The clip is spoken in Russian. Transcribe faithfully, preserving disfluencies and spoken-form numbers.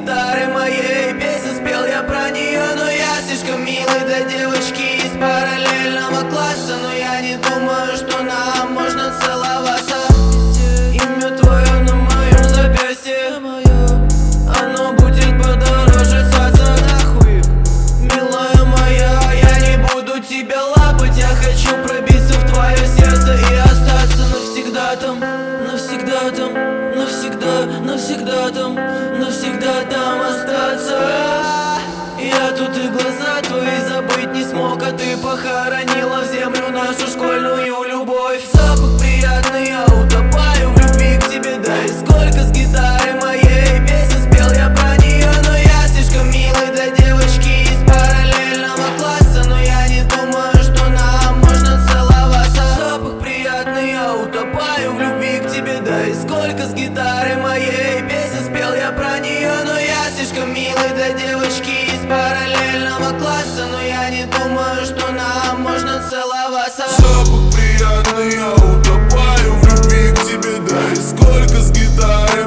гитары моей песни спел я про нее. Но я слишком милый для девочки из параллельного класса. Но я не думаю, что нам можно целоваться. Имя твое на моем запястье, оно будет подороже саться. Нахуй, милая моя, я не буду тебя лапать. Я хочу пробиться в твое сердце и остаться навсегда там. Навсегда там, навсегда, навсегда там, навсегда там остаться. Я тут и глаза твои забыть не смог, а ты похоронила в землю нашу школьную любовь. Запах приятный, я утопаю в любви к тебе. Да и сколько с гитары моей песни спел я про нее. Но я слишком милый для девочки из параллельного класса. Но я не думаю, что нам можно целоваться. Запах приятный, я утопаю в любви к тебе. Да и сколько с гитары моей песни спел я про нее. Но я слишком милый для девочки из параллельного класса. Но я не думаю, что нам можно целоваться. Запах приятный, я утопаю в любви к тебе. Да и сколько с гитары